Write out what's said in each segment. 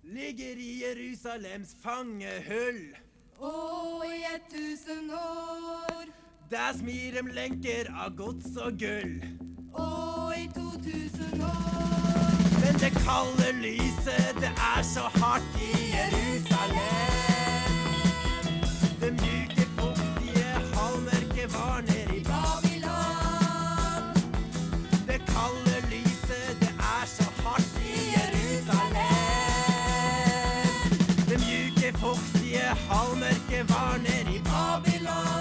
ligger i Jerusalems fangehull. I 1000 år. Der smir dem lenker av gods og gull. I 2000 år. Men det kalde lyset, det er så hardt i Jerusalem. Det mjuke, fuktige, halvmørke var nede i Babylon. Det kalde lyset, det er så hardt i Jerusalem. Det mjuke, fuktige, halvmørke var nede i Babylon.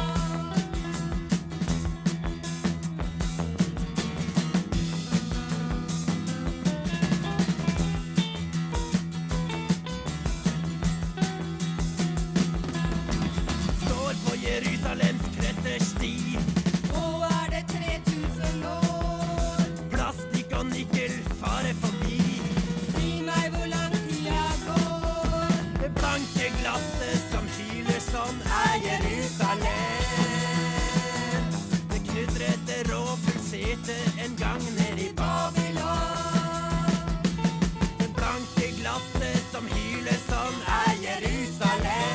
Jerusalems krøttersti. Det 3000 år. Plastikk og nikkel farer forbi. Si meg hvor lang tida går. Det blanke glasset som hyler sånn er Jerusalem. Det knudrete og pulserte en gang ned i Babylon. Det blanke glasset som hyler sånn er Jerusalem.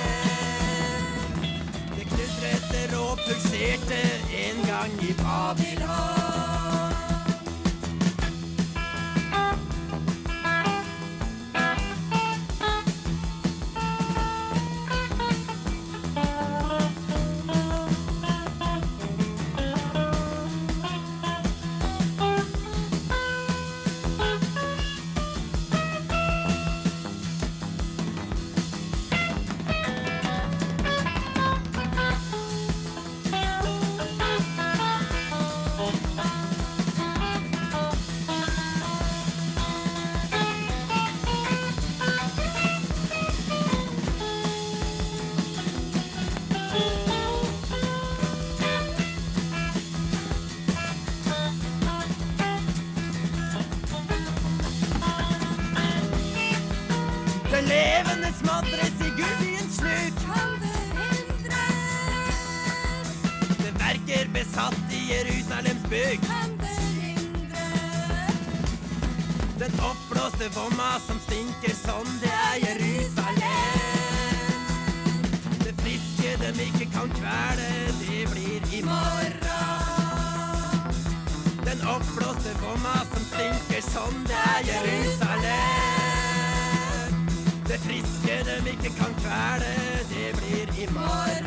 Og pulserte en gang i Babylon. Det levende smadres i gulvbyens sluk. Kan det hindres? Det verker besatt i Jerusalems bygg. Kan det hindres? Den oppblåste vomma som stinker sånn, det er Jerusalem. Det friske dem ikke kan kvele, det blir i morgen. Den oppblåste vomma som stinker sånn, det er Jerusalem. Det friske dem ikke kan kvele, det blir i morgen.